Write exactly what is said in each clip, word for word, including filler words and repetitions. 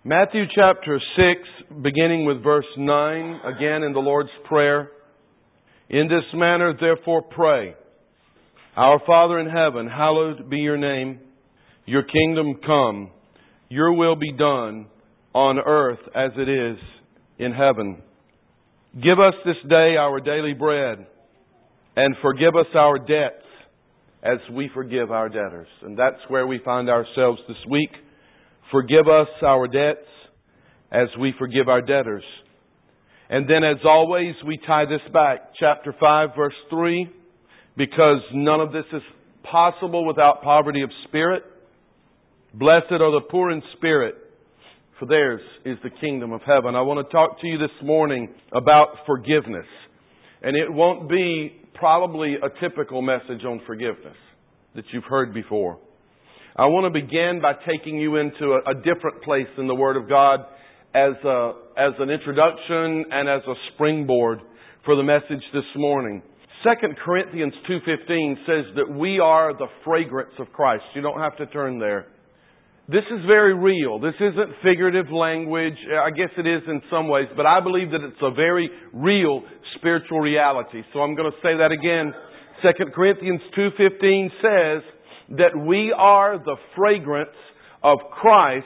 Matthew chapter six, beginning with verse nine, again in the Lord's Prayer. In this manner, therefore, pray. Our Father in heaven, hallowed be your name. Your kingdom come. Your will be done on earth as it is in heaven. Give us this day our daily bread, and forgive us our debts as we forgive our debtors. And that's where we find ourselves this week. Forgive us our debts as we forgive our debtors. And then as always, we tie this back. Chapter five, verse three. Because none of this is possible without poverty of spirit. Blessed are the poor in spirit, for theirs is the kingdom of heaven. I want to talk to you this morning about forgiveness. And it won't be probably a typical message on forgiveness that you've heard before. I want to begin by taking you into a, a different place in the Word of God as a, as an introduction and as a springboard for the message this morning. Second Corinthians two fifteen says that we are the fragrance of Christ. You don't have to turn there. This is very real. This isn't figurative language. I guess it is in some ways, but I believe that it's a very real spiritual reality. So I'm going to say that again. Second Corinthians two fifteen says that we are the fragrance of Christ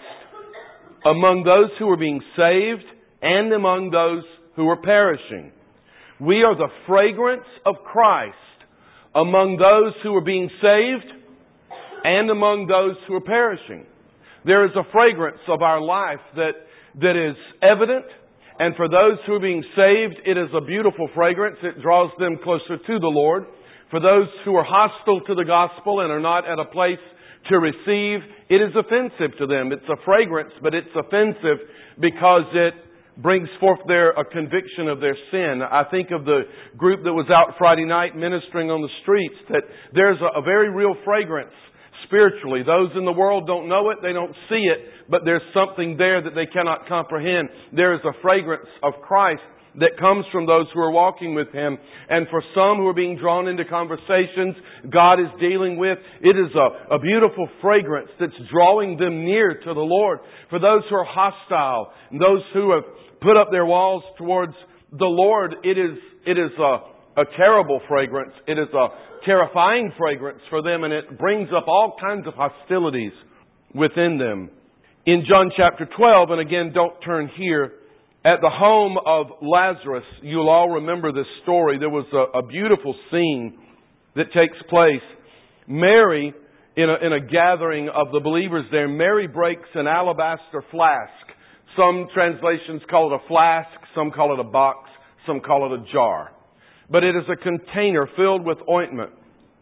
among those who are being saved and among those who are perishing. We are the fragrance of Christ among those who are being saved and among those who are perishing. There is a fragrance of our life that, that is evident. And for those who are being saved, it is a beautiful fragrance. It draws them closer to the Lord. For those who are hostile to the gospel and are not at a place to receive, it is offensive to them. It's a fragrance, but it's offensive because it brings forth their a conviction of their sin. I think of the group that was out Friday night ministering on the streets, that there's a, a very real fragrance spiritually. Those in the world don't know it, they don't see it, but there's something there that they cannot comprehend. There is a fragrance of Christ that comes from those who are walking with Him. And for some who are being drawn into conversations God is dealing with, it is a, a beautiful fragrance that's drawing them near to the Lord. For those who are hostile, and those who have put up their walls towards the Lord, it is it is a, a terrible fragrance. It is a terrifying fragrance for them, and it brings up all kinds of hostilities within them. In John chapter twelve, and again, don't turn here, at the home of Lazarus, you'll all remember this story. There was a, a beautiful scene that takes place. Mary, in a, in a gathering of the believers there, Mary breaks an alabaster flask. Some translations call it a flask, some call it a box, some call it a jar. But it is a container filled with ointment.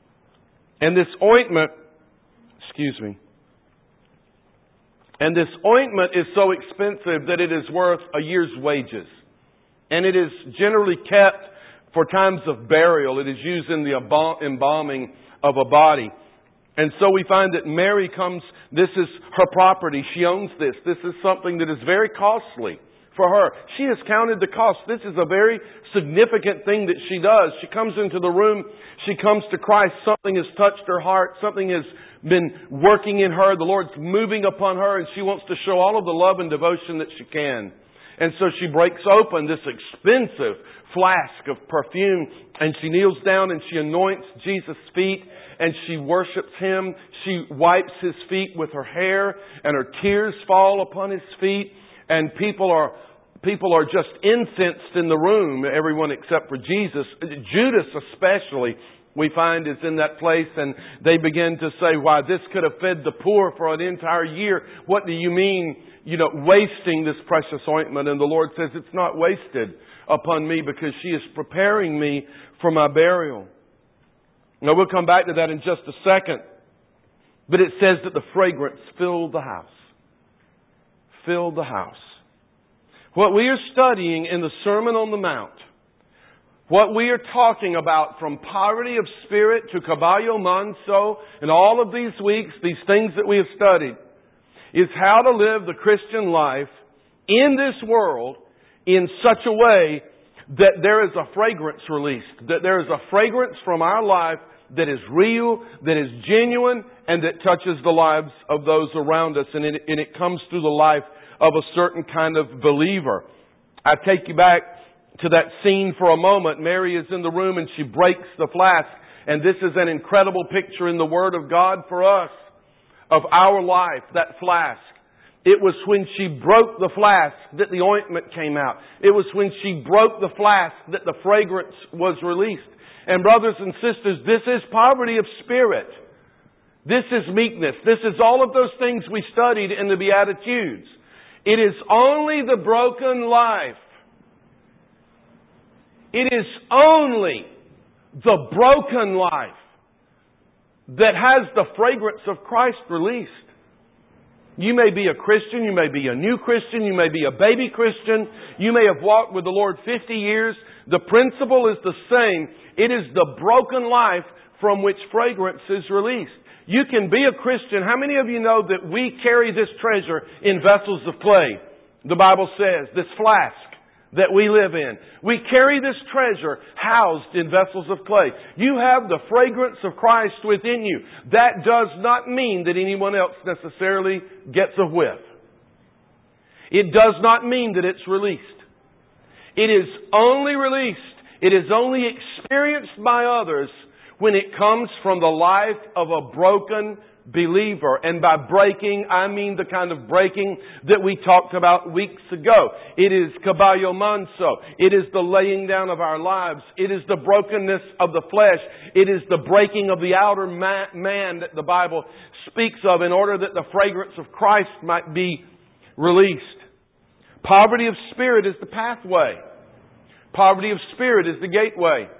And this ointment, excuse me, And this ointment is so expensive that it is worth a year's wages. And it is generally kept for times of burial. It is used in the embalming of a body. And so we find that Mary comes, this is her property. She owns this. This is something that is very costly for her. She has counted the cost. This is a very significant thing that she does. She comes into the room. She comes to Christ. Something has touched her heart. Something has been working in her. The Lord's moving upon her, and she wants to show all of the love and devotion that she can. And so she breaks open this expensive flask of perfume, and she kneels down and she anoints Jesus' feet, and she worships Him. She wipes His feet with her hair, and her tears fall upon His feet, and people are People are just incensed in the room, everyone except for Jesus. Judas especially, we find, is in that place, and they begin to say, why, this could have fed the poor for an entire year. What do you mean, you know, wasting this precious ointment? And the Lord says, it's not wasted upon me because she is preparing me for my burial. Now, we'll come back to that in just a second. But it says that the fragrance filled the house. Filled the house. What we are studying in the Sermon on the Mount, what we are talking about from poverty of spirit to caballo manso, and all of these weeks, these things that we have studied, is how to live the Christian life in this world in such a way that there is a fragrance released, that there is a fragrance from our life that is real, that is genuine, and that touches the lives of those around us, and it, and it comes through the life of a certain kind of believer. I take you back to that scene for a moment. Mary is in the room and she breaks the flask. And this is an incredible picture in the Word of God for us of our life, that flask. It was when she broke the flask that the ointment came out. It was when she broke the flask that the fragrance was released. And brothers and sisters, this is poverty of spirit. This is meekness. This is all of those things we studied in the Beatitudes. It is only the broken life. It is only the broken life that has the fragrance of Christ released. You may be a Christian, you may be a new Christian, you may be a baby Christian, you may have walked with the Lord fifty years. The principle is the same. It is the broken life from which fragrance is released. You can be a Christian. How many of you know that we carry this treasure in vessels of clay? The Bible says, this flask that we live in. We carry this treasure housed in vessels of clay. You have the fragrance of Christ within you. That does not mean that anyone else necessarily gets a whiff. It does not mean that it's released. It is only released, it is only experienced by others when it comes from the life of a broken believer. And by breaking, I mean the kind of breaking that we talked about weeks ago. It is kabayo manso. It is the laying down of our lives. It is the brokenness of the flesh. It is the breaking of the outer man that the Bible speaks of in order that the fragrance of Christ might be released. Poverty of spirit is the pathway. Poverty of spirit is the gateway.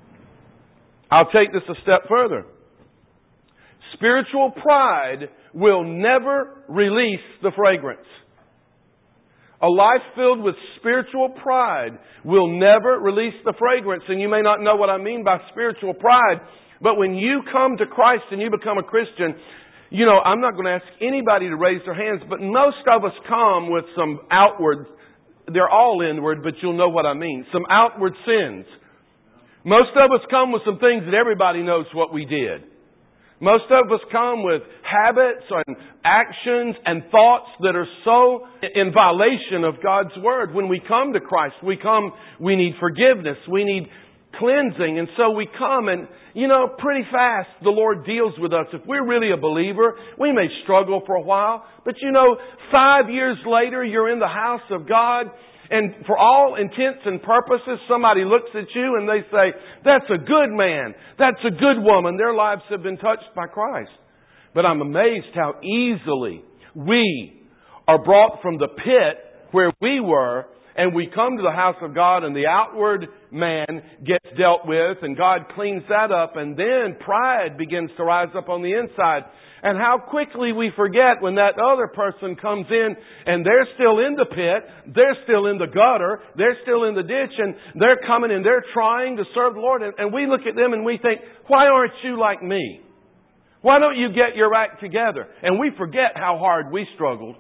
I'll take this a step further. Spiritual pride will never release the fragrance. A life filled with spiritual pride will never release the fragrance. And you may not know what I mean by spiritual pride, but when you come to Christ and you become a Christian, you know, I'm not going to ask anybody to raise their hands, but most of us come with some outward, they're all inward, but you'll know what I mean, some outward sins. Most of us come with some things that everybody knows what we did. Most of us come with habits and actions and thoughts that are so in violation of God's Word. When we come to Christ, we come, we need forgiveness, we need cleansing. And so we come and, you know, pretty fast the Lord deals with us. If we're really a believer, we may struggle for a while. But you know, five years later, you're in the house of God. And for all intents and purposes, somebody looks at you and they say, that's a good man. That's a good woman. Their lives have been touched by Christ. But I'm amazed how easily we are brought from the pit where we were and we come to the house of God and the outward man gets dealt with and God cleans that up and then pride begins to rise up on the inside. And how quickly we forget when that other person comes in and they're still in the pit, they're still in the gutter, they're still in the ditch, and they're coming and they're trying to serve the Lord. And, and we look at them and we think, why aren't you like me? Why don't you get your act together? And we forget how hard we struggled.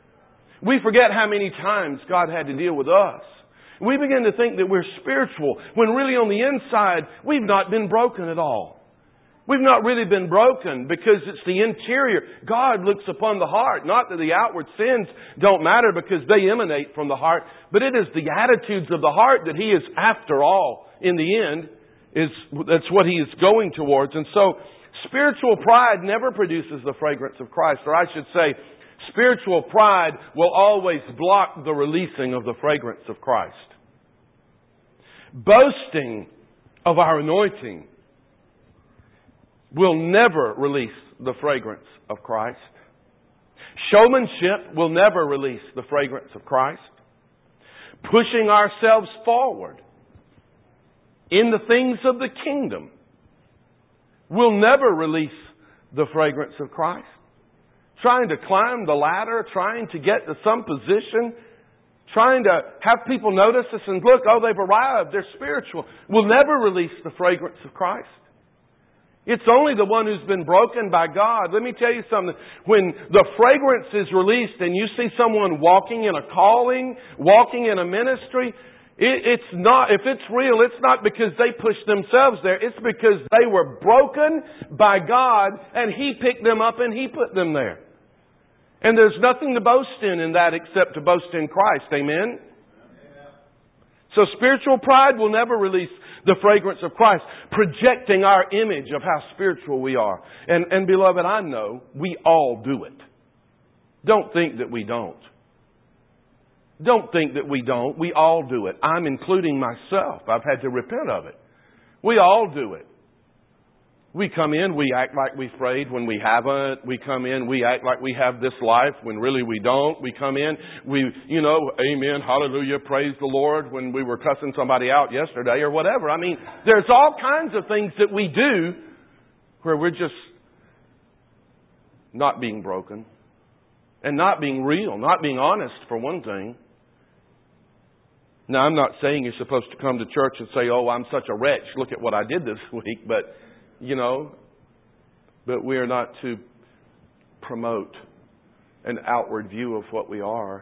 We forget how many times God had to deal with us. We begin to think that we're spiritual when really on the inside we've not been broken at all. We've not really been broken because it's the interior. God looks upon the heart. Not that the outward sins don't matter because they emanate from the heart, but it is the attitudes of the heart that He is after all. In the end, is that's what He is going towards. And so, spiritual pride never produces the fragrance of Christ. Or I should say, spiritual pride will always block the releasing of the fragrance of Christ. Boasting of our anointing will never release the fragrance of Christ. Showmanship will never release the fragrance of Christ. Pushing ourselves forward in the things of the kingdom will never release the fragrance of Christ. Trying to climb the ladder, trying to get to some position, trying to have people notice us and look, oh, they've arrived, they're spiritual, will never release the fragrance of Christ. It's only the one who's been broken by God. Let me tell you something. When the fragrance is released and you see someone walking in a calling, walking in a ministry, it, it's not, if it's real, it's not because they pushed themselves there. It's because they were broken by God and He picked them up and He put them there. And there's nothing to boast in in that except to boast in Christ. Amen? So spiritual pride will never release the fragrance of Christ, projecting our image of how spiritual we are. And, and beloved, I know we all do it. Don't think that we don't. Don't think that we don't. We all do it. I'm including myself. I've had to repent of it. We all do it. We come in, we act like we've prayed when we haven't. We come in, we act like we have this life when really we don't. We come in, we, you know, amen, hallelujah, praise the Lord when we were cussing somebody out yesterday or whatever. I mean, there's all kinds of things that we do where we're just not being broken and not being real, not being honest for one thing. Now, I'm not saying you're supposed to come to church and say, oh, I'm such a wretch, look at what I did this week, but you know, but we are not to promote an outward view of what we are.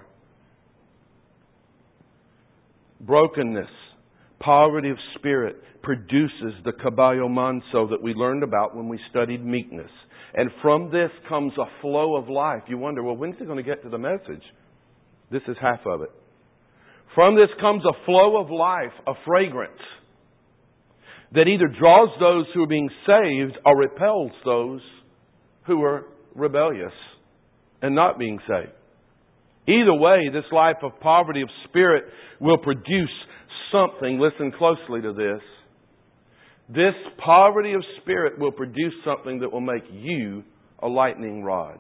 Brokenness, poverty of spirit produces the kabayo manso that we learned about when we studied meekness. And from this comes a flow of life. You wonder, well, when's he going to get to the message? This is half of it. From this comes a flow of life, a fragrance that either draws those who are being saved or repels those who are rebellious and not being saved. Either way, this life of poverty of spirit will produce something. Listen closely to this. This poverty of spirit will produce something that will make you a lightning rod.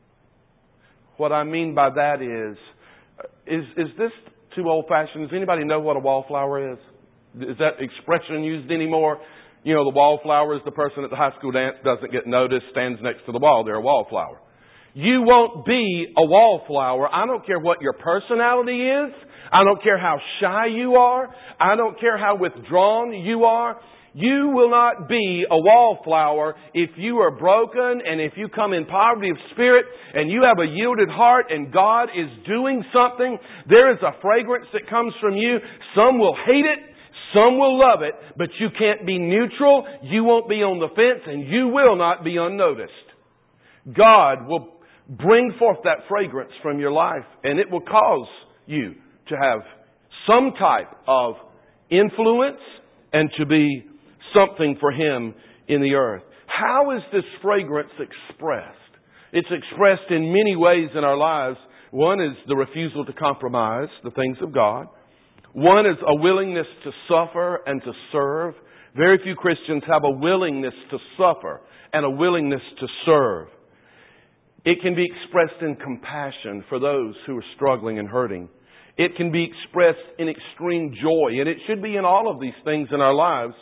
What I mean by that is, is, is this too old-fashioned? Does anybody know what a wallflower is? Is that expression used anymore? You know, the wallflower is the person at the high school dance doesn't get noticed, stands next to the wall. They're a wallflower. You won't be a wallflower. I don't care what your personality is. I don't care how shy you are. I don't care how withdrawn you are. You will not be a wallflower if you are broken and if you come in poverty of spirit and you have a yielded heart and God is doing something. There is a fragrance that comes from you. Some will hate it. Some will love it, but you can't be neutral. You won't be on the fence, and you will not be unnoticed. God will bring forth that fragrance from your life, and it will cause you to have some type of influence and to be something for Him in the earth. How is this fragrance expressed? It's expressed in many ways in our lives. One is the refusal to compromise the things of God. One is a willingness to suffer and to serve. Very few Christians have a willingness to suffer and a willingness to serve. It can be expressed in compassion for those who are struggling and hurting. It can be expressed in extreme joy, and it should be in all of these things in our lives.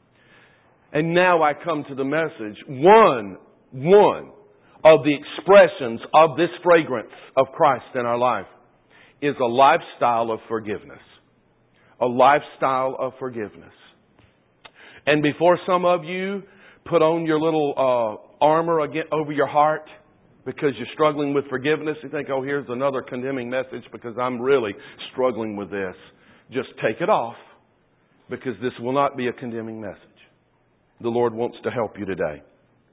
And now I come to the message. One, one of the expressions of this fragrance of Christ in our life is a lifestyle of forgiveness. A lifestyle of forgiveness. And before some of you put on your little uh, armor again over your heart because you're struggling with forgiveness, you think, oh, here's another condemning message because I'm really struggling with this. Just take it off because this will not be a condemning message. The Lord wants to help you today.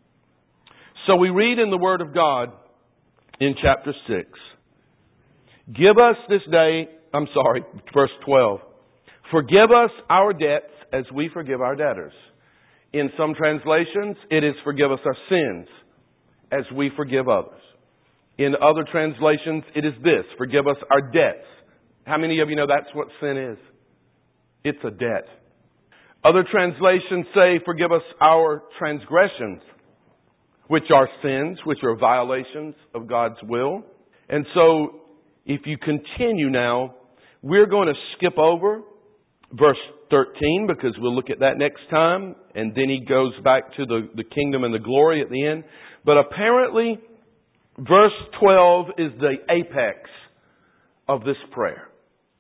So we read in the Word of God in chapter six. Give us this day, I'm sorry, verse twelve. Forgive us our debts as we forgive our debtors. In some translations, it is forgive us our sins as we forgive others. In other translations, it is this, forgive us our debts. How many of you know that's what sin is? It's a debt. Other translations say forgive us our transgressions, which are sins, which are violations of God's will. And so, if you continue now, we're going to skip over verse thirteen, because we'll look at that next time. And then he goes back to the, the kingdom and the glory at the end. But apparently, verse twelve is the apex of this prayer.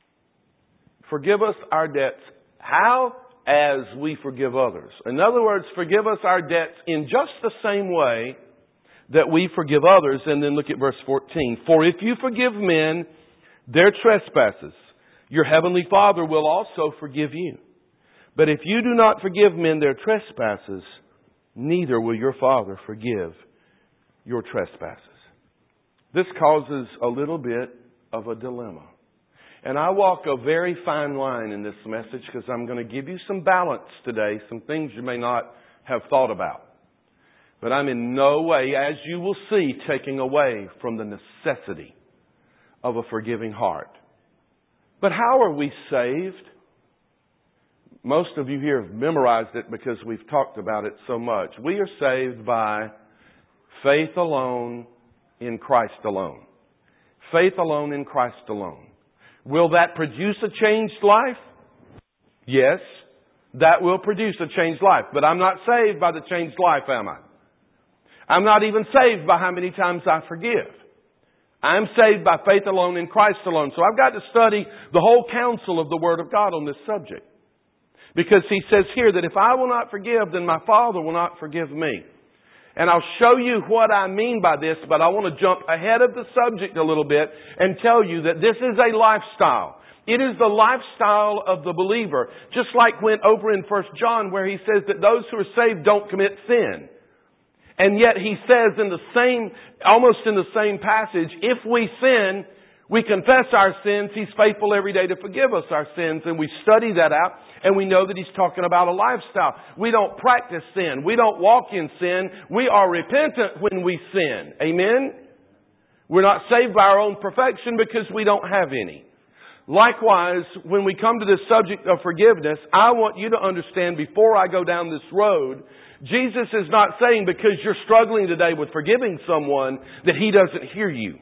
Forgive us our debts. How? As we forgive others. In other words, forgive us our debts in just the same way that we forgive others. And then look at verse fourteen. For if you forgive men their trespasses, your heavenly Father will also forgive you. But if you do not forgive men their trespasses, neither will your Father forgive your trespasses. this causes a little bit of a dilemma. And I walk a very fine line in this message because I'm going to give you some balance today, some things you may not have thought about. But I'm in no way, as you will see, taking away from the necessity of a forgiving heart. But how are we saved? Most of you here have memorized it because we've talked about it so much. We are saved by faith alone in Christ alone. Faith alone in Christ alone. Will that produce a changed life? Yes, that will produce a changed life. But I'm not saved by the changed life, am I? I'm not even saved by how many times I forgive. I'm saved by faith alone in Christ alone. So I've got to study the whole counsel of the Word of God on this subject. Because He says here that if I will not forgive, then my Father will not forgive me. And I'll show you what I mean by this, but I want to jump ahead of the subject a little bit and tell you that this is a lifestyle. It is the lifestyle of the believer. Just like when over in First John where he says that those who are saved don't commit sin. And yet he says in the same, almost in the same passage, if we sin, we confess our sins, He's faithful every day to forgive us our sins. And we study that out, and we know that He's talking about a lifestyle. We don't practice sin. We don't walk in sin. We are repentant when we sin. Amen? We're not saved by our own perfection because we don't have any. Likewise, when we come to this subject of forgiveness, I want you to understand before I go down this road, Jesus is not saying because you're struggling today with forgiving someone that He doesn't hear you.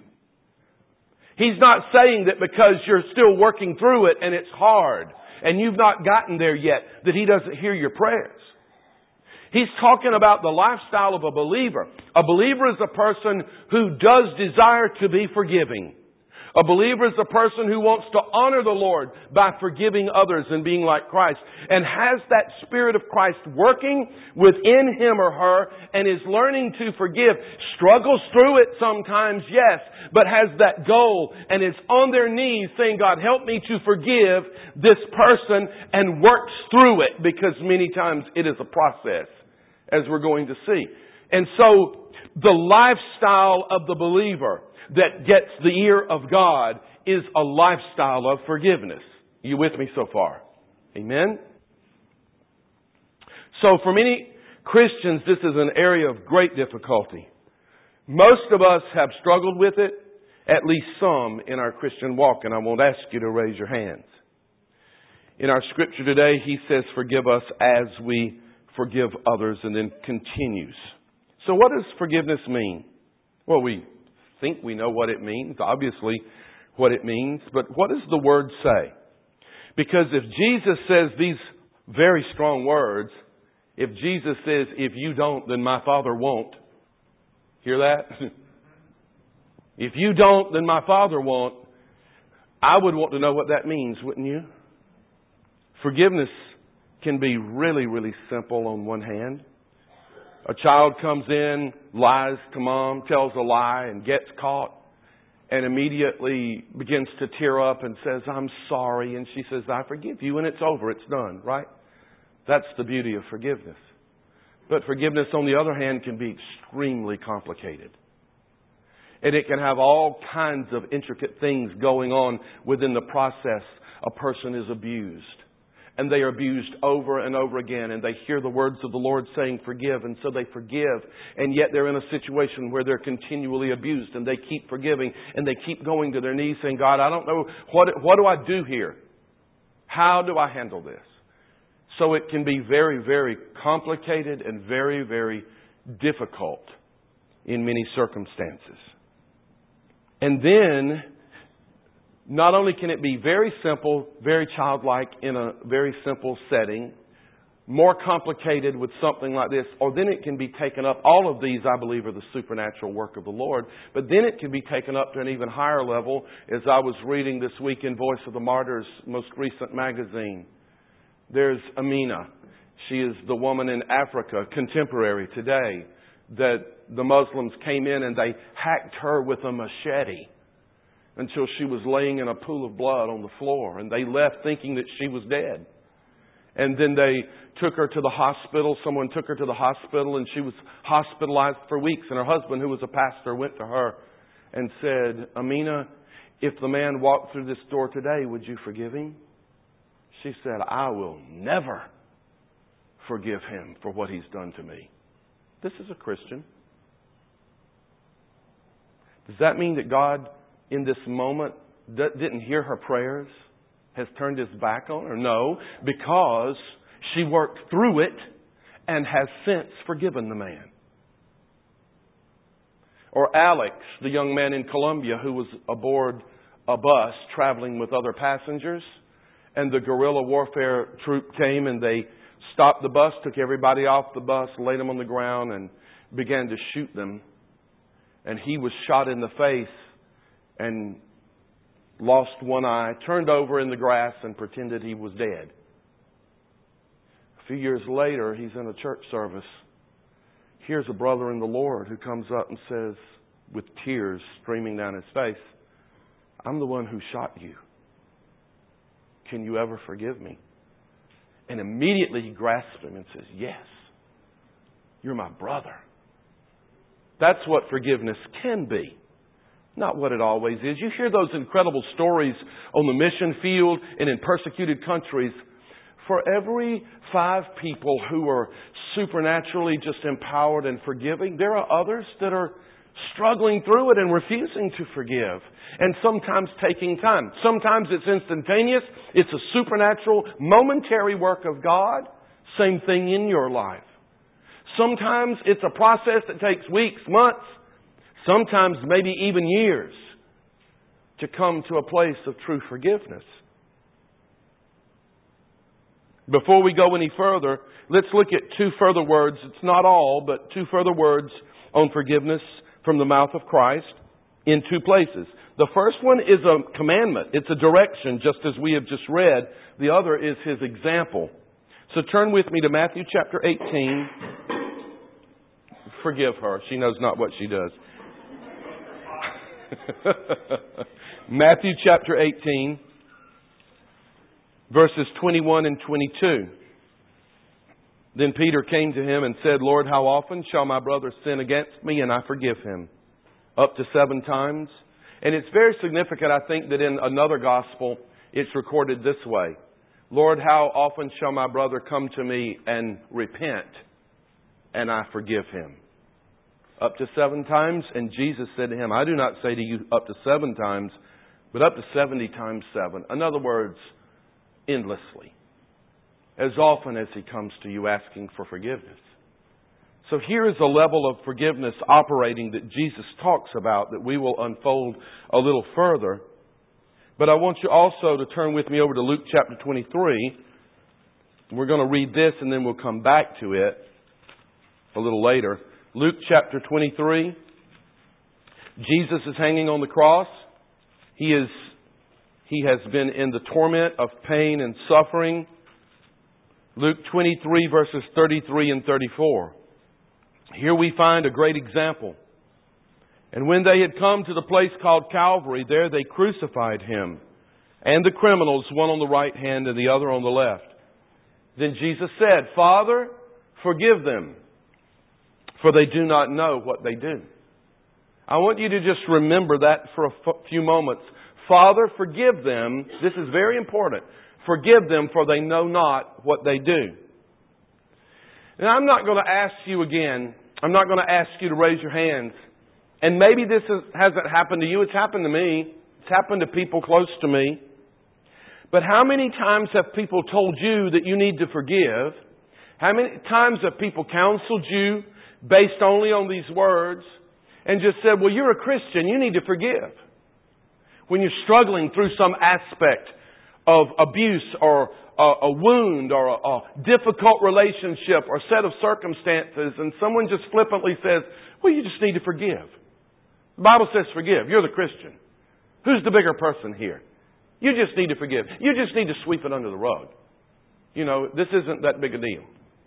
He's not saying that because you're still working through it and it's hard and you've not gotten there yet that He doesn't hear your prayers. He's talking about the lifestyle of a believer. A believer is a person who does desire to be forgiving. A believer is a person who wants to honor the Lord by forgiving others and being like Christ, and has that Spirit of Christ working within him or her and is learning to forgive. Struggles through it sometimes, yes, but has that goal and is on their knees saying, God, help me to forgive this person, and works through it, because many times it is a process, as we're going to see. And so the lifestyle of the believer that gets the ear of God is a lifestyle of forgiveness. Are you with me so far? Amen? So for many Christians, this is an area of great difficulty. Most of us have struggled with it, at least some in our Christian walk, and I won't ask you to raise your hands. In our scripture today, He says, forgive us as we forgive others, and then continues. So what does forgiveness mean? Well, we think we know what it means, obviously what it means, but what does the word say? Because if Jesus says these very strong words, if Jesus says, if you don't, then my Father won't. Hear that? If you don't, then my Father won't. I would want to know what that means, wouldn't you? Forgiveness can be really, really simple on one hand. A child comes in, lies to mom, tells a lie, and gets caught, and immediately begins to tear up and says, I'm sorry. And she says, I forgive you, and it's over. It's done, right? That's the beauty of forgiveness. But forgiveness, on the other hand, can be extremely complicated. And it can have all kinds of intricate things going on within the process. A person is abused. And they are abused over and over again. And they hear the words of the Lord saying, forgive. And so they forgive. And yet they're in a situation where they're continually abused. And they keep forgiving. And they keep going to their knees saying, God, I don't know. What, what do I do here? How do I handle this? So it can be very, very complicated and very, very difficult in many circumstances. And then, not only can it be very simple, very childlike in a very simple setting, more complicated with something like this, or then it can be taken up. All of these, I believe, are the supernatural work of the Lord. But then it can be taken up to an even higher level, as I was reading this week in Voice of the Martyrs' most recent magazine. There's Amina. She is the woman in Africa, contemporary today, that the Muslims came in and they hacked her with a machete until she was laying in a pool of blood on the floor. And they left thinking that she was dead. And then they took her to the hospital. Someone took her to the hospital and she was hospitalized for weeks. And her husband, who was a pastor, went to her and said, Amina, if the man walked through this door today, would you forgive him? She said, I will never forgive him for what he's done to me. This is a Christian. Does that mean that God, in this moment, didn't hear her prayers? Has turned his back on her? No, because she worked through it and has since forgiven the man. Or Alex, the young man in Colombia who was aboard a bus traveling with other passengers, and the guerrilla warfare troop came and they stopped the bus, took everybody off the bus, laid them on the ground, and began to shoot them. And he was shot in the face and lost one eye, turned over in the grass and pretended he was dead. A few years later, he's in a church service. Here's a brother in the Lord who comes up and says, with tears streaming down his face, I'm the one who shot you. Can you ever forgive me? And immediately he grasps him and says, yes, you're my brother. That's what forgiveness can be. Not what it always is. You hear those incredible stories on the mission field and in persecuted countries. For every five people who are supernaturally just empowered and forgiving, there are others that are struggling through it and refusing to forgive. And sometimes taking time. Sometimes it's instantaneous. It's a supernatural, momentary work of God. Same thing in your life. Sometimes it's a process that takes weeks, months, sometimes maybe even years to come to a place of true forgiveness. Before we go any further, let's look at two further words. It's not all, but two further words on forgiveness from the mouth of Christ in two places. The first one is a commandment. It's a direction, just as we have just read. The other is His example. So turn with me to Matthew chapter eighteen. Forgive her. She knows not what she does. Matthew chapter eighteen, verses twenty-one and twenty-two. Then Peter came to him and said, Lord, how often shall my brother sin against me and I forgive him? Up to seven times? And it's very significant, I think, that in another gospel it's recorded this way. Lord, how often shall my brother come to me and repent and I forgive him? Up to seven times? And Jesus said to him, I do not say to you up to seven times, but up to seventy times seven. In other words, endlessly. As often as he comes to you asking for forgiveness. So here is a level of forgiveness operating that Jesus talks about that we will unfold a little further. But I want you also to turn with me over to Luke chapter twenty-three. We're going to read this and then we'll come back to it a little later. Luke chapter twenty-three. Jesus is hanging on the cross. He is, he has been in the torment of pain and suffering. Luke twenty-three verses thirty-three and thirty-four. Here we find a great example. And when they had come to the place called Calvary, there they crucified Him and the criminals, one on the right hand and the other on the left. Then Jesus said, Father, forgive them, for they do not know what they do. I want you to just remember that for a few moments. Father, forgive them. This is very important. Forgive them, for they know not what they do. And I'm not going to ask you again, I'm not going to ask you to raise your hands. And maybe this is, hasn't happened to you. It's happened to me. It's happened to people close to me. But how many times have people told you that you need to forgive? How many times have people counseled you based only on these words and just said, well, you're a Christian, you need to forgive. When you're struggling through some aspect of abuse or a, a wound or a, a difficult relationship or set of circumstances, and someone just flippantly says, well, you just need to forgive. The Bible says forgive. You're the Christian. Who's the bigger person here? You just need to forgive. You just need to sweep it under the rug. You know, this isn't that big a deal.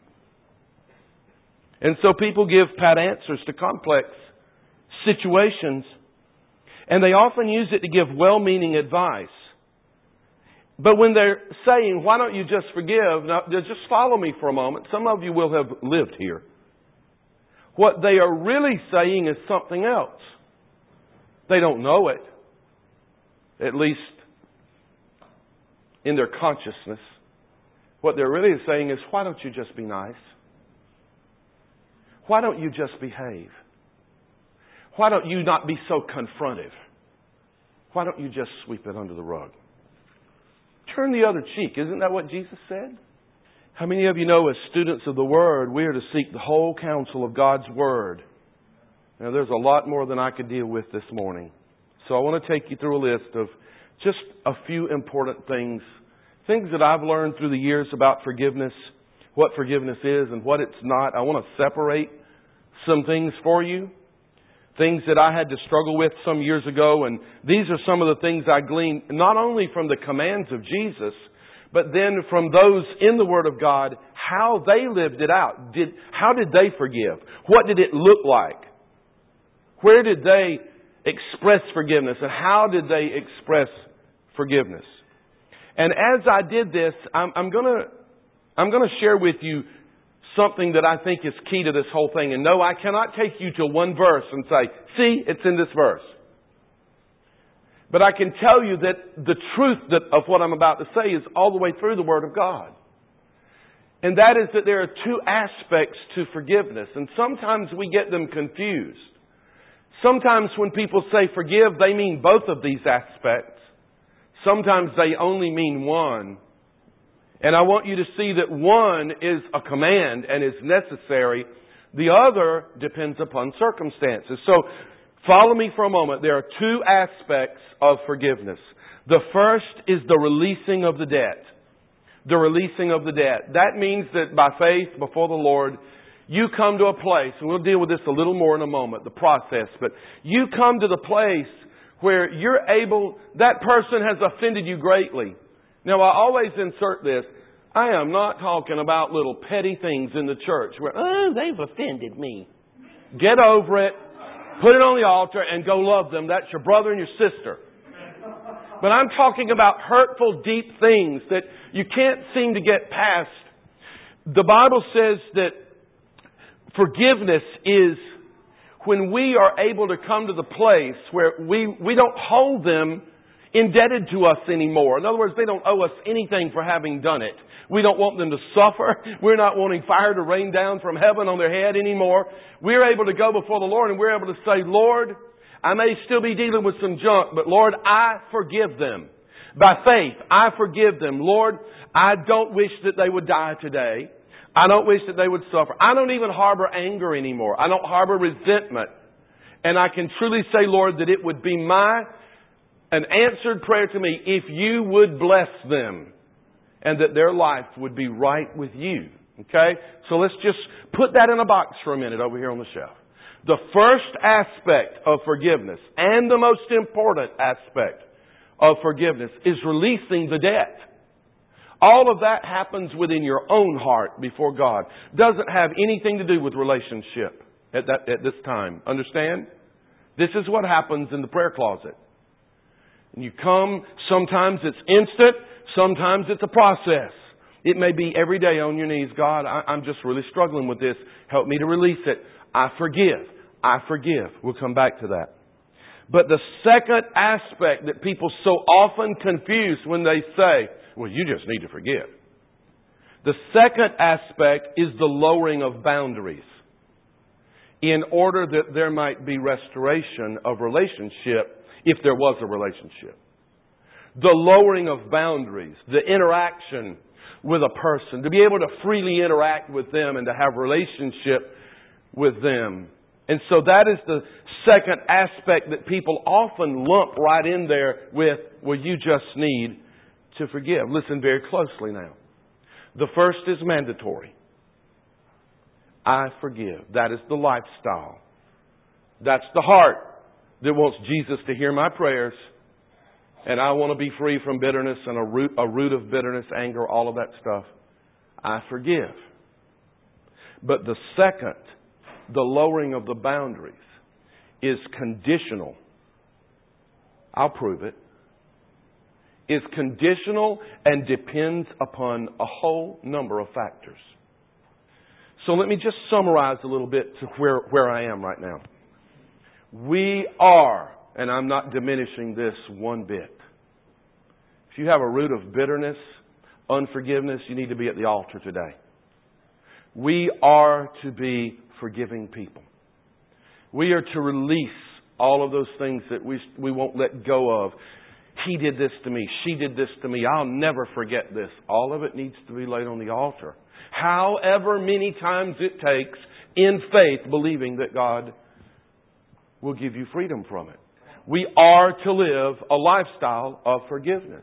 And so people give pat answers to complex situations, and they often use it to give well-meaning advice. But when they're saying, why don't you just forgive? Now, just follow me for a moment. Some of you will have lived here. What they are really saying is something else. They don't know it, at least in their consciousness. What they're really saying is, why don't you just be nice? Why don't you just behave? Why don't you not be so confrontive? Why don't you just sweep it under the rug? Turn the other cheek. Isn't that what Jesus said? How many of you know, as students of the Word, we are to seek the whole counsel of God's Word? Now, there's a lot more than I could deal with this morning. So I want to take you through a list of just a few important things. Things that I've learned through the years about forgiveness, what forgiveness is and what it's not. I want to separate some things for you. Things that I had to struggle with some years ago. And these are some of the things I gleaned not only from the commands of Jesus, but then from those in the Word of God, how they lived it out. Did, how did they forgive? What did it look like? Where did they express forgiveness? And how did they express forgiveness? And as I did this, I'm, I'm going to I'm going to share with you something that I think is key to this whole thing. And no, I cannot take you to one verse and say, see, it's in this verse. But I can tell you that the truth that, of what I'm about to say is all the way through the Word of God. And that is that there are two aspects to forgiveness. And sometimes we get them confused. Sometimes when people say forgive, they mean both of these aspects. Sometimes they only mean one. And I want you to see that one is a command and is necessary. The other depends upon circumstances. So follow me for a moment. There are two aspects of forgiveness. The first is the releasing of the debt. The releasing of the debt. That means that by faith before the Lord, you come to a place, and we'll deal with this a little more in a moment, the process, but you come to the place where you're able, that person has offended you greatly. Now, I always insert this. I am not talking about little petty things in the church where, oh, they've offended me. Get over it. Put it on the altar and go love them. That's your brother and your sister. But I'm talking about hurtful, deep things that you can't seem to get past. The Bible says that forgiveness is when we are able to come to the place where we, we don't hold them indebted to us anymore. In other words, they don't owe us anything for having done it. We don't want them to suffer. We're not wanting fire to rain down from heaven on their head anymore. We're able to go before the Lord and we're able to say, Lord, I may still be dealing with some junk, but Lord, I forgive them. By faith, I forgive them. Lord, I don't wish that they would die today. I don't wish that they would suffer. I don't even harbor anger anymore. I don't harbor resentment. And I can truly say, Lord, that it would be my, an answered prayer to me if you would bless them and that their life would be right with you. Okay? So let's just put that in a box for a minute over here on the shelf. The first aspect of forgiveness and the most important aspect of forgiveness is releasing the debt. All of that happens within your own heart before God. Doesn't have anything to do with relationship at that at this time. Understand? This is what happens in the prayer closet. And you come, sometimes it's instant, sometimes it's a process. It may be every day on your knees. God, I, I'm just really struggling with this. Help me to release it. I forgive. I forgive. We'll come back to that. But the second aspect that people so often confuse when they say, well, you just need to forgive. The second aspect is the lowering of boundaries in order that there might be restoration of relationship if there was a relationship. The lowering of boundaries, the interaction with a person, to be able to freely interact with them and to have relationship with them. And so that is the second aspect that people often lump right in there with, well, you just need to forgive. Listen very closely now. The first is mandatory. I forgive. That is the lifestyle. That's the heart that wants Jesus to hear my prayers. And I want to be free from bitterness and a root, a root of bitterness, anger, all of that stuff. I forgive. But the second, the lowering of the boundaries, is conditional. I'll prove it. Is conditional and depends upon a whole number of factors. So let me just summarize a little bit to where, where I am right now. We are, And I'm not diminishing this one bit. If you have a root of bitterness, unforgiveness, you need to be at the altar today. We are to be forgiving people. We are to release all of those things that we we won't let go of. He did this to me. She did this to me. I'll never forget this. All of it needs to be laid on the altar. However many times it takes, in faith, believing that God will give you freedom from it. We are to live a lifestyle of forgiveness.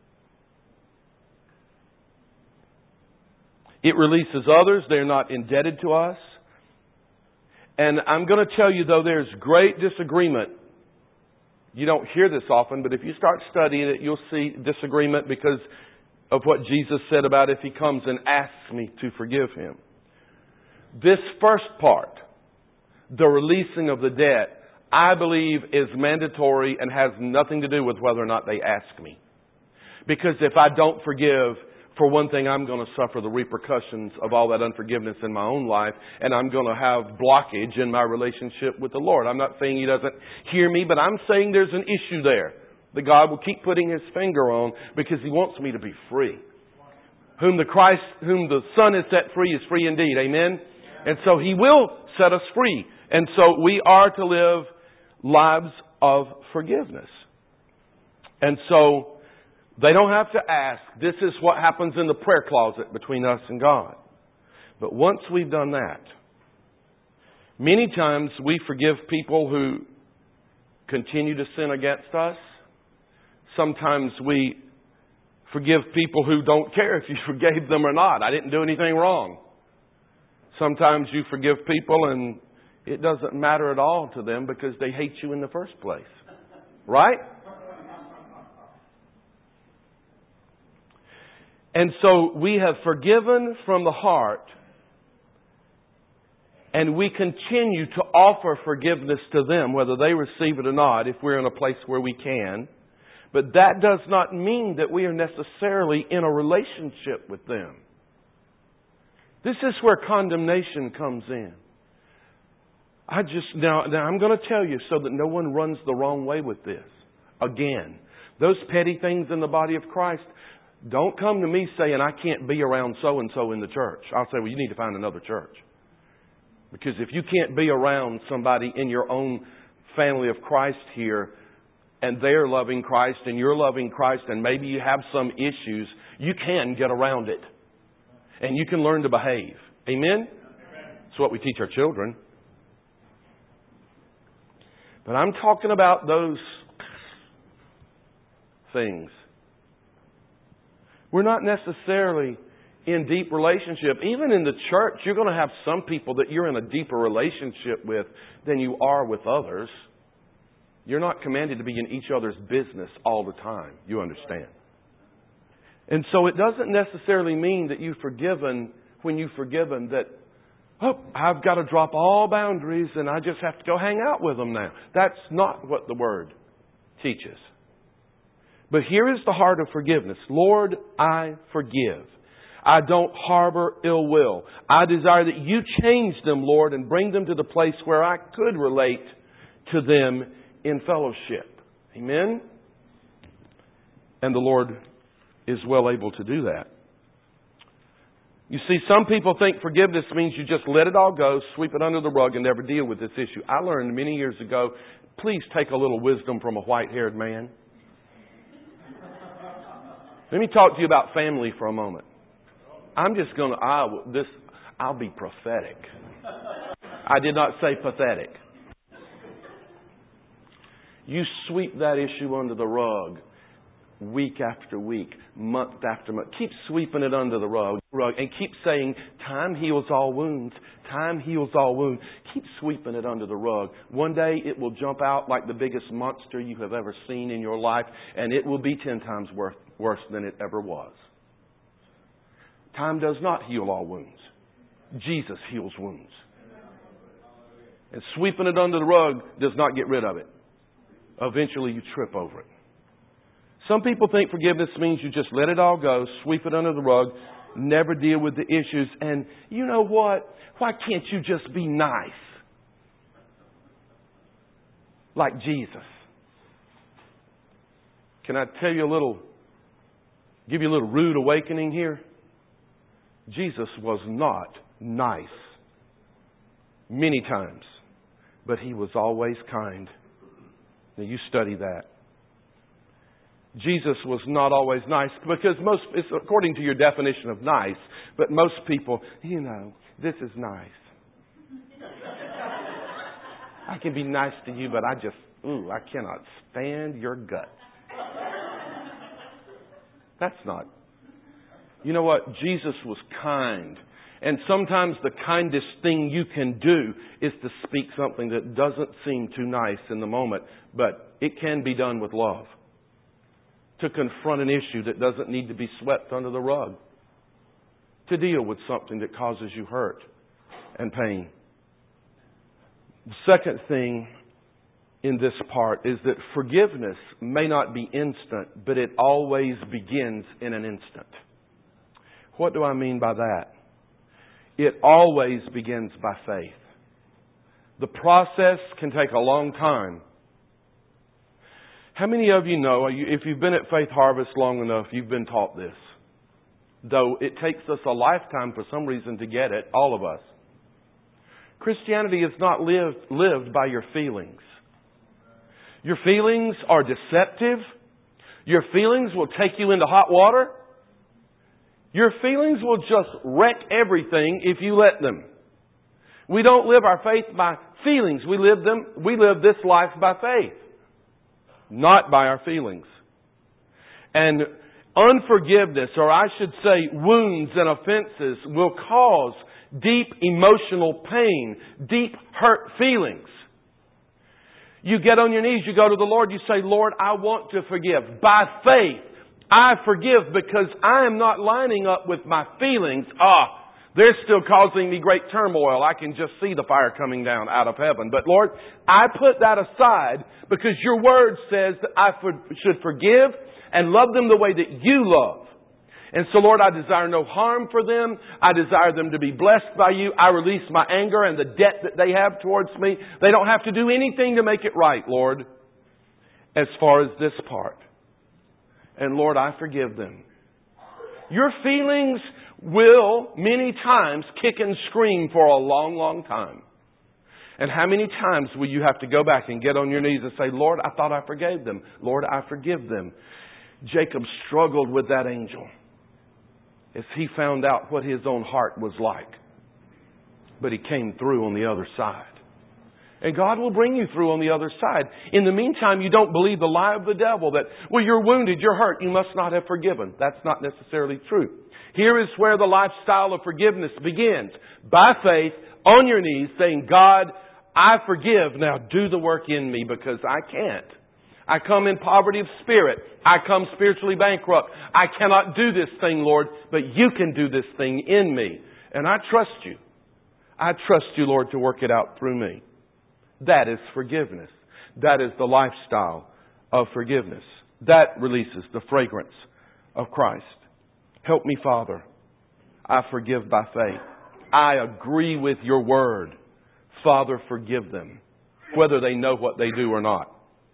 It releases others. They're not indebted to us. And I'm going to tell you, though, there's great disagreement. You don't hear this often, but if you start studying it, you'll see disagreement because of what Jesus said about if He comes and asks me to forgive him. This first part, the releasing of the debt, I believe is mandatory and has nothing to do with whether or not they ask me. Because if I don't forgive, for one thing, I'm going to suffer the repercussions of all that unforgiveness in my own life, and I'm going to have blockage in my relationship with the Lord. I'm not saying He doesn't hear me, but I'm saying there's an issue there that God will keep putting His finger on because He wants me to be free. Whom the Christ, whom the Son has set free is free indeed. Amen? And so He will set us free. And so we are to live lives of forgiveness. And so they don't have to ask. This is what happens in the prayer closet between us and God. But once we've done that, many times we forgive people who continue to sin against us. Sometimes we forgive people who don't care if you forgave them or not. I didn't do anything wrong. Sometimes you forgive people and it doesn't matter at all to them because they hate you in the first place. Right? And so we have forgiven from the heart, and we continue to offer forgiveness to them, whether they receive it or not, if we're in a place where we can. But that does not mean that we are necessarily in a relationship with them. This is where condemnation comes in. I just, now, now I'm going to tell you so that no one runs the wrong way with this. Again, those petty things in the body of Christ, don't come to me saying I can't be around so-and-so in the church. I'll say, well, you need to find another church. Because if you can't be around somebody in your own family of Christ here, and they're loving Christ and you're loving Christ, and maybe you have some issues, you can get around it. And you can learn to behave. Amen? That's what we teach our children. But I'm talking about those things. We're not necessarily in deep relationship. Even in the church, you're going to have some people that you're in a deeper relationship with than you are with others. You're not commanded to be in each other's business all the time. You understand? And so it doesn't necessarily mean that you've forgiven, when you've forgiven, that, oh, I've got to drop all boundaries and I just have to go hang out with them now. That's not what the Word teaches. But here is the heart of forgiveness. Lord, I forgive. I don't harbor ill will. I desire that you change them, Lord, and bring them to the place where I could relate to them in fellowship. Amen? And the Lord is well able to do that. You see, some people think forgiveness means you just let it all go, sweep it under the rug, and never deal with this issue. I learned many years ago, please take a little wisdom from a white-haired man. Let me talk to you about family for a moment. I'm just going to, I, this, I'll be prophetic. I did not say pathetic. You sweep that issue under the rug week after week, month after month. Keep sweeping it under the rug, rug and keep saying, time heals all wounds. Time heals all wounds. Keep sweeping it under the rug. One day it will jump out like the biggest monster you have ever seen in your life, and it will be ten times worse, worse than it ever was. Time does not heal all wounds. Jesus heals wounds. And sweeping it under the rug does not get rid of it. Eventually you trip over it. Some people think forgiveness means you just let it all go, sweep it under the rug, never deal with the issues. And you know what? Why can't you just be nice? Like Jesus. Can I tell you a little, give you a little rude awakening here? Jesus was not nice many times, but He was always kind. Now you study that. Jesus was not always nice because most, it's according to your definition of nice, but most people, you know, this is nice. I can be nice to you, but I just, ooh, I cannot stand your guts. That's not. You know what? Jesus was kind. And sometimes the kindest thing you can do is to speak something that doesn't seem too nice in the moment, but it can be done with love. To confront an issue that doesn't need to be swept under the rug. To deal with something that causes you hurt and pain. The second thing in this part is that forgiveness may not be instant, but it always begins in an instant. What do I mean by that? It always begins by faith. The process can take a long time. How many of you know, if you've been at Faith Harvest long enough, you've been taught this? Though it takes us a lifetime for some reason to get it, all of us. Christianity is not lived, lived by your feelings. Your feelings are deceptive. Your feelings will take you into hot water. Your feelings will just wreck everything if you let them. We don't live our faith by feelings. We live them. We live this life by faith, not by our feelings. And unforgiveness, or I should say wounds and offenses, will cause deep emotional pain, deep hurt feelings. You get on your knees, you go to the Lord, you say, Lord, I want to forgive. By faith, I forgive because I am not lining up with my feelings. Ah, they're still causing me great turmoil. I can just see the fire coming down out of heaven. But Lord, I put that aside because your word says that I should forgive and love them the way that you love. And so, Lord, I desire no harm for them. I desire them to be blessed by you. I release my anger and the debt that they have towards me. They don't have to do anything to make it right, Lord, as far as this part. And Lord, I forgive them. Your feelings will, many times, kick and scream for a long, long time. And how many times will you have to go back and get on your knees and say, Lord, I thought I forgave them. Lord, I forgive them. Jacob struggled with that angel as he found out what his own heart was like. But he came through on the other side. And God will bring you through on the other side. In the meantime, you don't believe the lie of the devil that, well, you're wounded, you're hurt, you must not have forgiven. That's not necessarily true. Here is where the lifestyle of forgiveness begins. By faith, on your knees, saying, God, I forgive. Now do the work in me because I can't. I come in poverty of spirit. I come spiritually bankrupt. I cannot do this thing, Lord, but you can do this thing in me. And I trust you. I trust you, Lord, to work it out through me. That is forgiveness. That is the lifestyle of forgiveness. That releases the fragrance of Christ. Help me, Father. I forgive by faith. I agree with your word. Father, forgive them, whether they know what they do or not.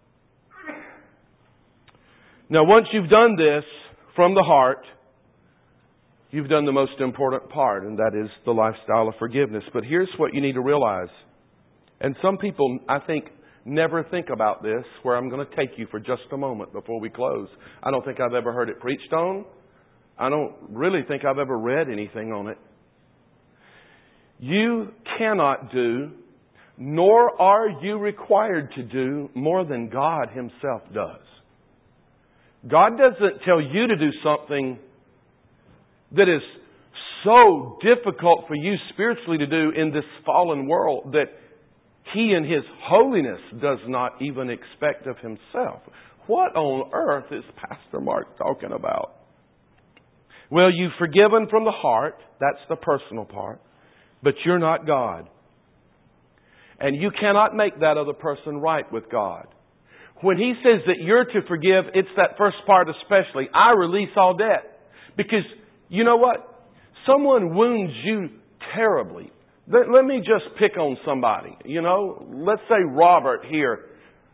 Now, once you've done this from the heart, you've done the most important part, and that is the lifestyle of forgiveness. But here's what you need to realize. And some people, I think, never think about this, where I'm going to take you for just a moment before we close. I don't think I've ever heard it preached on. I don't really think I've ever read anything on it. You cannot do, nor are you required to do, more than God Himself does. God doesn't tell you to do something that is so difficult for you spiritually to do in this fallen world that He in His holiness does not even expect of Himself. What on earth is Pastor Mark talking about? Well, you've forgiven from the heart. That's the personal part. But you're not God. And you cannot make that other person right with God. When He says that you're to forgive, it's that first part especially. I release all debt. Because, you know what? Someone wounds you terribly. Let, let me just pick on somebody. You know, let's say Robert here.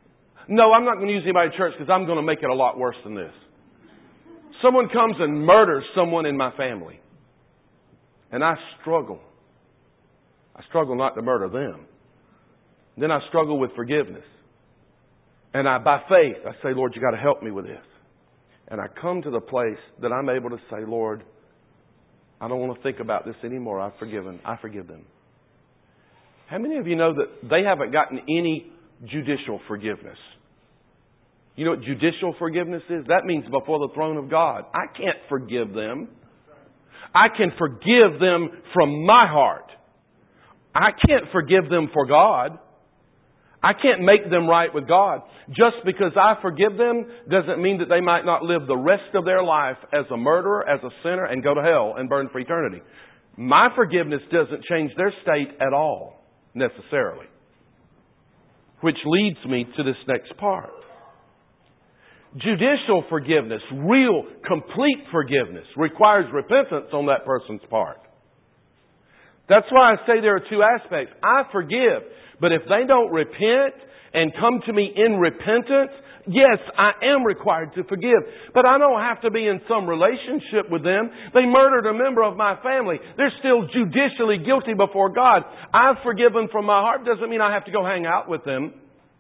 No, I'm not going to use anybody in church because I'm going to make it a lot worse than this. Someone comes and murders someone in my family. And I struggle. I struggle not to murder them. Then I struggle with forgiveness. And I, by faith, I say, Lord, you got to help me with this. And I come to the place that I'm able to say, Lord, I don't want to think about this anymore. I've forgiven. I forgive them. How many of you know that they haven't gotten any judicial forgiveness? You know what judicial forgiveness is? That means before the throne of God. I can't forgive them. I can forgive them from my heart. I can't forgive them for God. I can't make them right with God. Just because I forgive them doesn't mean that they might not live the rest of their life as a murderer, as a sinner, and go to hell and burn for eternity. My forgiveness doesn't change their state at all, necessarily. Which leads me to this next part. Judicial forgiveness, real, complete forgiveness, requires repentance on that person's part. That's why I say there are two aspects. I forgive, but if they don't repent and come to me in repentance, yes, I am required to forgive. But I don't have to be in some relationship with them. They murdered a member of my family. They're still judicially guilty before God. I've forgiven from my heart. Doesn't mean I have to go hang out with them.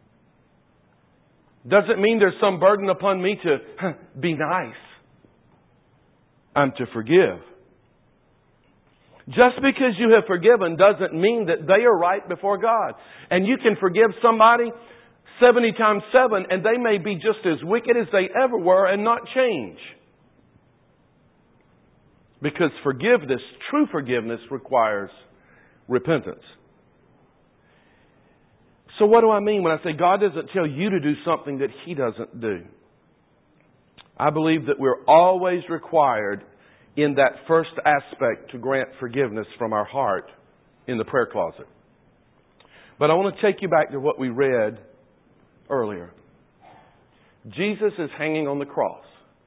Doesn't mean there's some burden upon me to huh, be nice. I'm to forgive. Just because you have forgiven doesn't mean that they are right before God. And you can forgive somebody seventy times seven and they may be just as wicked as they ever were and not change. Because forgiveness, true forgiveness, requires repentance. So what do I mean when I say God doesn't tell you to do something that He doesn't do? I believe that we're always required in that first aspect to grant forgiveness from our heart in the prayer closet. But I want to take you back to what we read earlier. Jesus is hanging on the cross.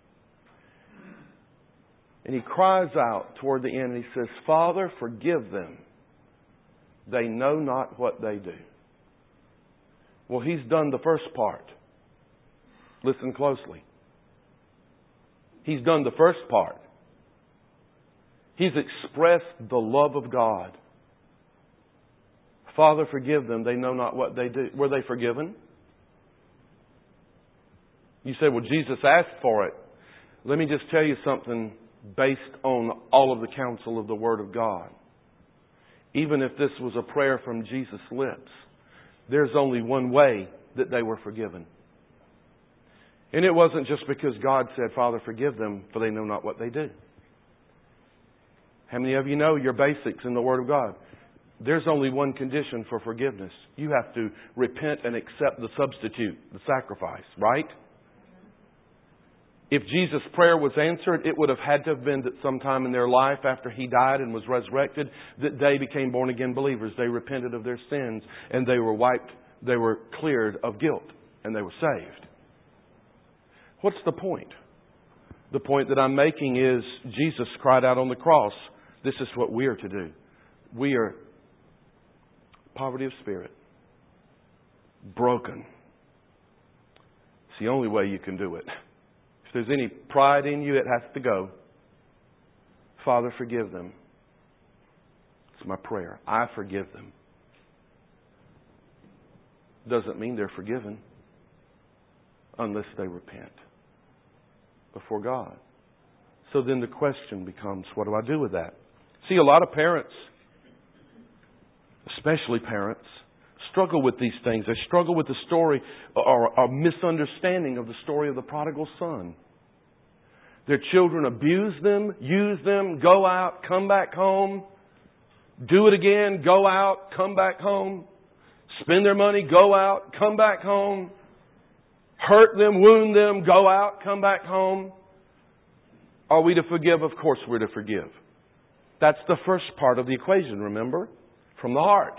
And He cries out toward the end and He says, Father, forgive them. They know not what they do. Well, He's done the first part. Listen closely. He's done the first part. He's expressed the love of God. Father, forgive them. They know not what they do. Were they forgiven? You say, well, Jesus asked for it. Let me just tell you something based on all of the counsel of the Word of God. Even if this was a prayer from Jesus' lips, there's only one way that they were forgiven. And it wasn't just because God said, Father, forgive them, for they know not what they do. How many of you know your basics in the Word of God? There's only one condition for forgiveness. You have to repent and accept the substitute, the sacrifice, right? If Jesus' prayer was answered, it would have had to have been that sometime in their life after He died and was resurrected, that they became born-again believers. They repented of their sins and they were wiped, they were cleared of guilt and they were saved. What's the point? The point that I'm making is Jesus cried out on the cross. This is what we are to do. We are poverty of spirit, broken. It's the only way you can do it. If there's any pride in you, it has to go. Father, forgive them. It's my prayer. I forgive them. Doesn't mean they're forgiven unless they repent before God. So then the question becomes, what do I do with that? See, a lot of parents, especially parents, struggle with these things. They struggle with the story or a misunderstanding of the story of the prodigal son. Their children abuse them, use them, go out, come back home, do it again, go out, come back home, spend their money, go out, come back home, hurt them, wound them, go out, come back home. Are we to forgive? Of course we're to forgive. That's the first part of the equation, remember? From the heart.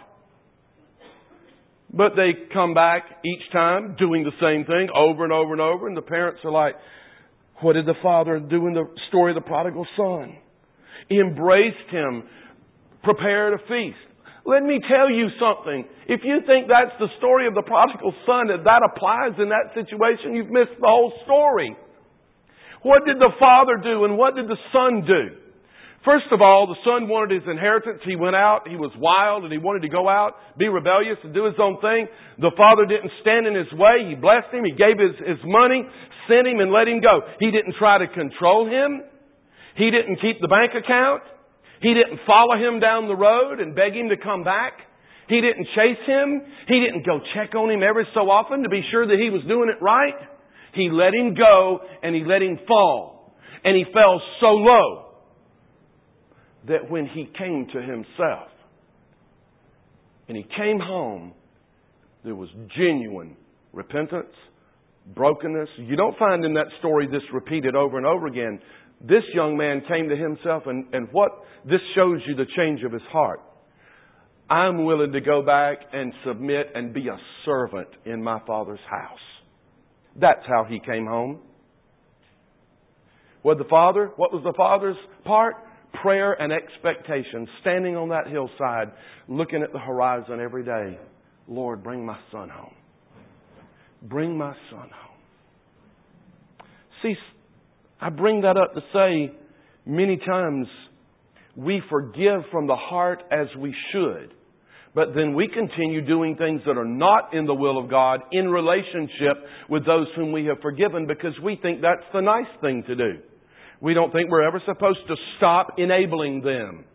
But they come back each time doing the same thing over and over and over. And the parents are like, what did the father do in the story of the prodigal son? He embraced him, prepared a feast. Let me tell you something. If you think that's the story of the prodigal son, that that applies in that situation, you've missed the whole story. What did the father do and what did the son do? First of all, the son wanted his inheritance. He went out, he was wild, and he wanted to go out, be rebellious, and do his own thing. The father didn't stand in his way. He blessed him. He gave his, his money, sent him, and let him go. He didn't try to control him. He didn't keep the bank account. He didn't follow him down the road and beg him to come back. He didn't chase him. He didn't go check on him every so often to be sure that he was doing it right. He let him go and he let him fall. And he fell so low that when he came to himself and he came home, there was genuine repentance, brokenness. You don't find in that story this repeated over and over again. This young man came to himself, and, and what this shows you the change of his heart. I'm willing to go back and submit and be a servant in my father's house. That's how he came home. What the father? What was the father's part? Prayer and expectation. Standing on that hillside, looking at the horizon every day. Lord, bring my son home. Bring my son home. See, I bring that up to say many times we forgive from the heart as we should. But then we continue doing things that are not in the will of God in relationship with those whom we have forgiven because we think that's the nice thing to do. We don't think we're ever supposed to stop enabling them.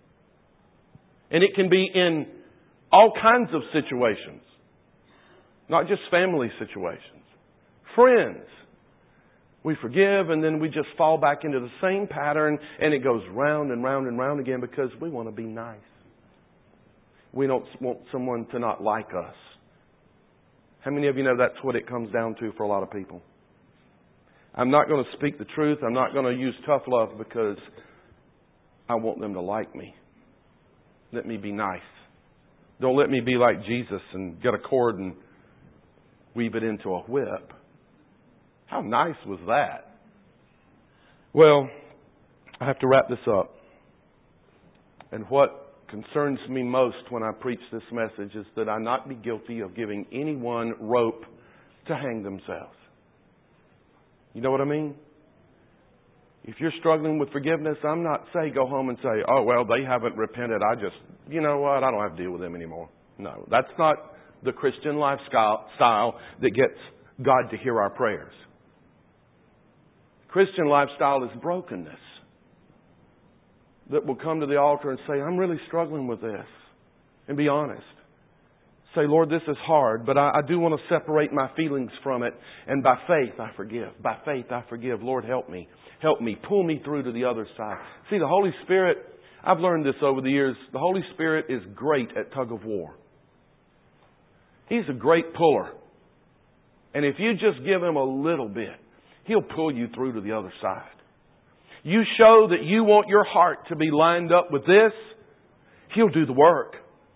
And it can be in all kinds of situations. Not just family situations. Friends. We forgive and then we just fall back into the same pattern and it goes round and round and round again because we want to be nice. We don't want someone to not like us. How many of you know that's what it comes down to for a lot of people? I'm not going to speak the truth. I'm not going to use tough love because I want them to like me. Let me be nice. Don't let me be like Jesus and get a cord and weave it into a whip. How nice was that? Well, I have to wrap this up. And what concerns me most when I preach this message is that I not be guilty of giving anyone rope to hang themselves. You know what I mean? If you're struggling with forgiveness, I'm not say go home and say, oh, well, they haven't repented. I just, you know what, I don't have to deal with them anymore. No, that's not the Christian lifestyle style that gets God to hear our prayers. Christian lifestyle is brokenness. That will come to the altar and say, I'm really struggling with this. And be honest. Say, Lord, this is hard, but I, I do want to separate my feelings from it. And by faith, I forgive. By faith, I forgive. Lord, help me. Help me. Pull me through to the other side. See, the Holy Spirit, I've learned this over the years. The Holy Spirit is great at tug of war. He's a great puller. And if you just give Him a little bit, He'll pull you through to the other side. You show that you want your heart to be lined up with this, He'll do the work.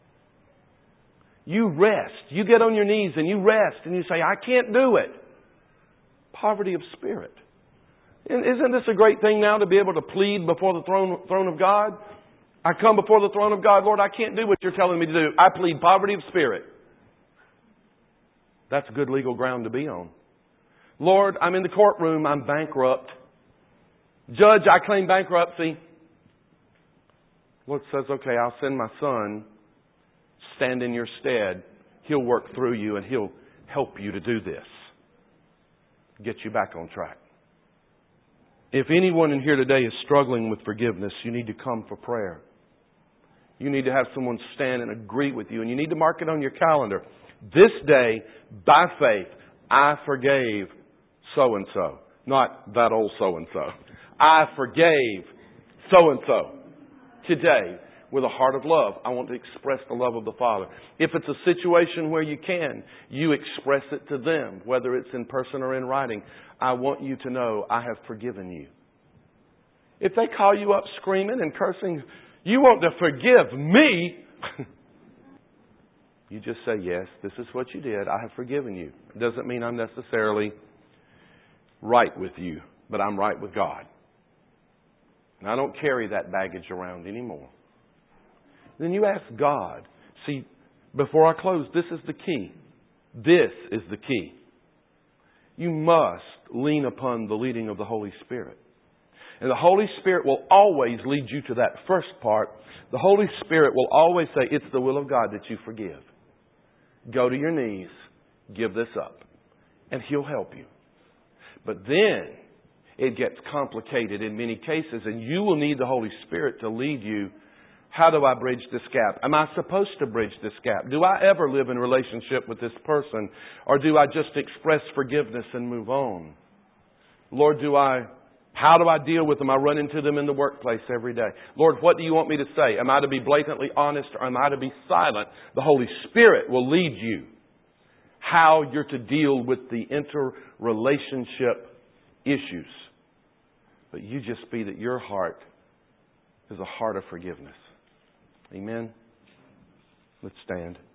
You rest. You get on your knees and you rest and you say, I can't do it. Poverty of spirit. Isn't this a great thing now to be able to plead before the throne, throne of God? I come before the throne of God. Lord, I can't do what you're telling me to do. I plead poverty of spirit. That's good legal ground to be on. Lord, I'm in the courtroom. I'm bankrupt. Judge, I claim bankruptcy. Lord says, okay, I'll send my son. Stand in your stead. He'll work through you and He'll help you to do this. Get you back on track. If anyone in here today is struggling with forgiveness, you need to come for prayer. You need to have someone stand and agree with you. And you need to mark it on your calendar. This day, by faith, I forgave so-and-so. Not that old so-and-so. I forgave so-and-so. Today, with a heart of love, I want to express the love of the Father. If it's a situation where you can, you express it to them, whether it's in person or in writing. I want you to know I have forgiven you. If they call you up screaming and cursing, you want to forgive me. You just say, yes, this is what you did. I have forgiven you. It doesn't mean I'm necessarily right with you, but I'm right with God. And I don't carry that baggage around anymore. then you ask God. See, before I close, this is the key. This is the key. You must lean upon the leading of the Holy Spirit. And the Holy Spirit will always lead you to that first part. The Holy Spirit will always say, it's the will of God that you forgive. Go to your knees. Give this up. And He'll help you. But then it gets complicated in many cases, and you will need the Holy Spirit to lead you. How do I bridge this gap? Am I supposed to bridge this gap? Do I ever live in relationship with this person? Or do I just express forgiveness and move on? Lord, do I, how do I deal with them? I run into them in the workplace every day. Lord, what do you want me to say? Am I to be blatantly honest or am I to be silent? The Holy Spirit will lead you how you're to deal with the interrelationship issues. But you just be that your heart is a heart of forgiveness. Amen. Let's stand.